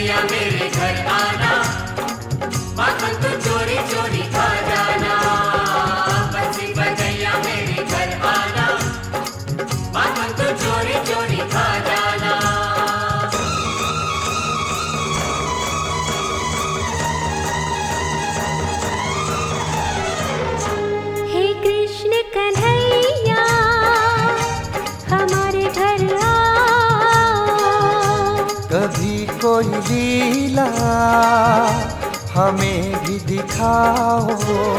बजैया मेरे घर आना, माखन तू चोरी चोरी खा जाना। बंसी बजैया मेरे घर आना, माखन तू चोरी चोरी खा जाना। हे कृष्ण कन्हैया हमारे घर आओ, कभी कोई लीला हमें भी दिखाओ।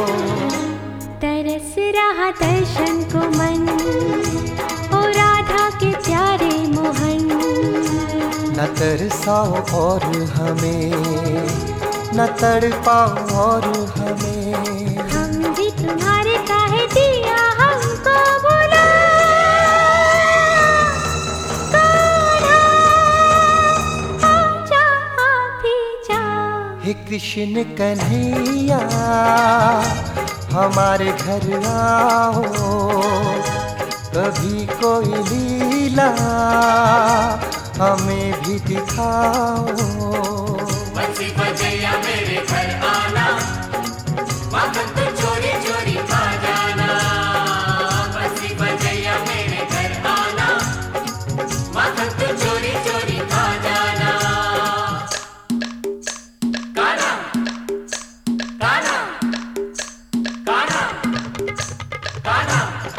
तरस रहा दर्शन को मन, ओ राधा के प्यारे मोहन। न तरसाओ और हमें, न तड़पाओ और हमें। हम भी तुम्हारे काहे दिया हमको बुला, कान्हा आजा अभी जा। हे कृष्ण कन्हैया हमारे घर आओ, कभी कोई लीला हमें भी दिखाओ। बंसी बजैया मेरे घर आना, माखन तू चोरी चोरी खा जाना। बंसी बजैया मेरे घर आना, माखन तू चोरी चोरी खा जाना। कान्हा कान्हा कान्हा कान्हा।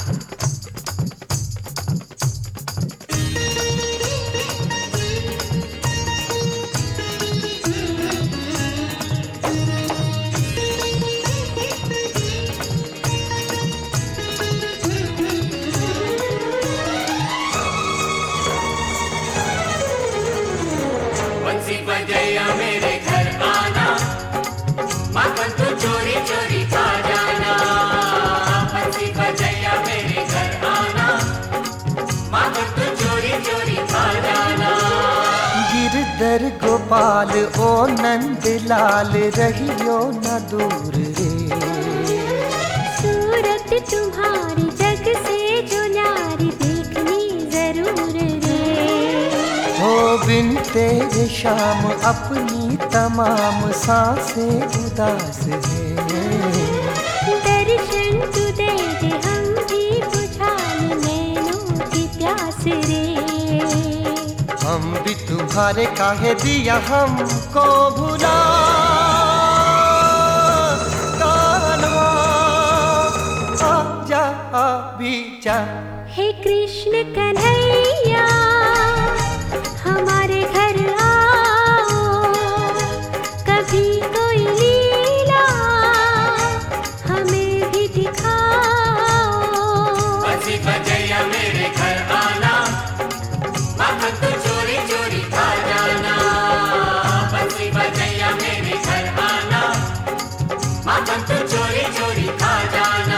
बंसी बजैया मेरे घर आना, माखन तू चोरी चोरी खा जाना। बंसी बजैया मेरे घर आना, माखन तू चोरी चोरी खा जाना। गिरधर गोपाल ओ नंद लाल रहियो न दूर रे। सूरत तुम्हारी जग से जो न्यारी देखनी जरूर रे। हो बिन तेरे शाम अपनी तमाम सांसें उदास है। दर्शन तू दे दे हम भी बुझा लें नैनों की प्यास रे। हम भी तुम्हारे काहे दिया हमको भुला। कान्हा आजा अभी जा। हे कृष्ण कन्हैया हमारे घर आओ, कभी कोई लीला हमें भी दिखाओ। बंसी बजैया मेरे घर आना, माखन तू चोरी चोरी खा जाना। बंसी बजैया मेरे घर आना, माखन तू चोरी चोरी खा जाना।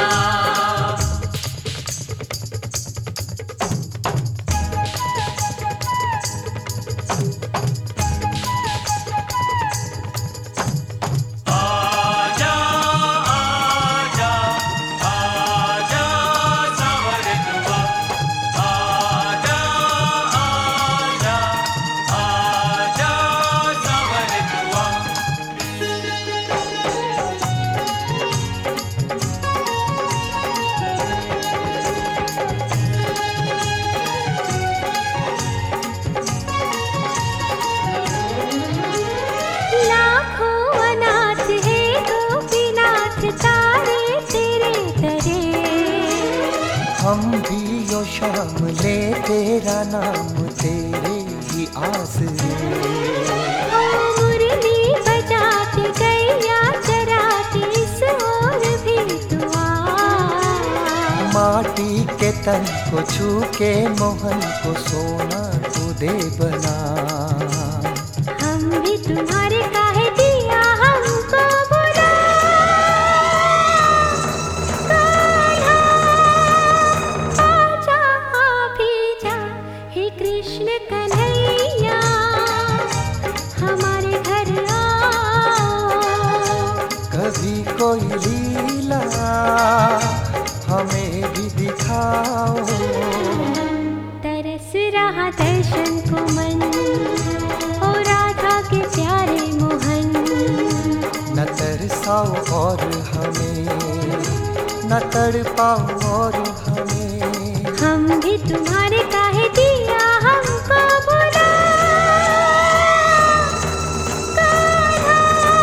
आजा आजा आजा सावर दुआ, आजा आजा आजा सावर दुआ। लाखों अनाथ है गोपीनाथ तारे तेरे तरे। हम भी यो शाम ले तेरा नाम तेरे ही आस रे। ओ मुरली बजाते गैया चराते इस ओर भी तू आ। माटी के तन को छू के मोहन को सोना तू दे बना। हम भी तुम्हारे काहे दिया हमको बुला, कान्हा आजा अभी जा। हे कृष्ण कन्हैया हमारे घर आओ, कभी कोई लीला हमें भी दिखाओ। तरस रहा दर्शन को मन, ओ राधा के प्यारे सिखाओ और हमें, न तड़पाओ और हमें। हम भी तुम्हारे काहे दिया हमको भुला, कान्हा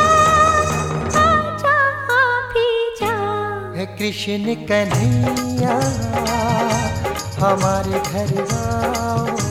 आजा आप ही जा। है कृष्ण कन्हैया हमारे घर आओ।